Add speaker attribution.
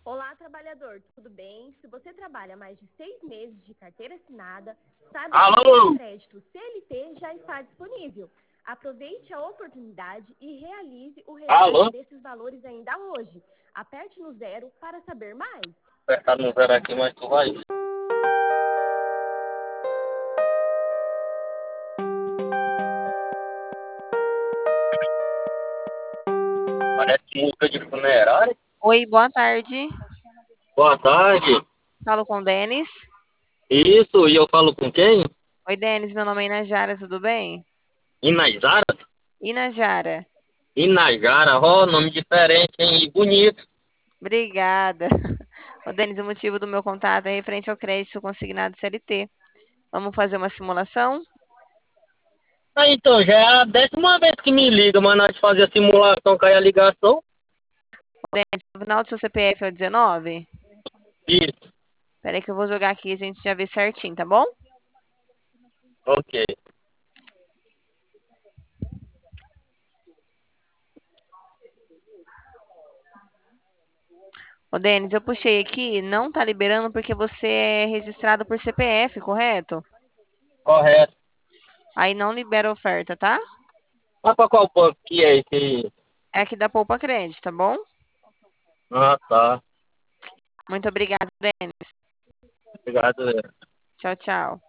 Speaker 1: Olá, trabalhador, tudo bem? Se você trabalha mais de 6 meses de carteira assinada, saiba que o
Speaker 2: Alô?
Speaker 1: crédito CLT já está disponível. Aproveite a oportunidade e realize o resgate
Speaker 2: Alô?
Speaker 1: desses valores ainda hoje. Aperte no 0 para saber mais.
Speaker 2: Apertar no zero aqui, mas tu vai. Parece música de funerária.
Speaker 3: Oi, boa tarde.
Speaker 2: Boa tarde.
Speaker 3: Falo com o Denis.
Speaker 2: Isso, e eu falo com quem?
Speaker 3: Oi, Denis, meu nome é Inajara, tudo bem?
Speaker 2: Inajara?
Speaker 3: Inajara.
Speaker 2: Inajara, ó, nome diferente, hein? E bonito.
Speaker 3: Obrigada. Ô, Denis, o motivo do meu contato é referente ao crédito consignado CLT. Vamos fazer uma simulação?
Speaker 2: Ah, então, já é a 10ª vez que me liga, mas nós fazer a simulação, cai a ligação.
Speaker 3: Denis, o final do seu CPF é o 19?
Speaker 2: Isso,
Speaker 3: Peraí que eu vou jogar aqui e a gente já vê certinho, tá bom?
Speaker 2: ok.
Speaker 3: Ô, Denis, eu puxei aqui, não tá liberando porque você é registrado por CPF, correto?
Speaker 2: Correto.
Speaker 3: Aí não libera a oferta, tá?
Speaker 2: Mas pra qual banco que é esse aí?
Speaker 3: É aqui da Poupa Crédito, tá bom?
Speaker 2: Ah, tá.
Speaker 3: Muito obrigada, Denis.
Speaker 2: Obrigado.
Speaker 3: Tchau, tchau.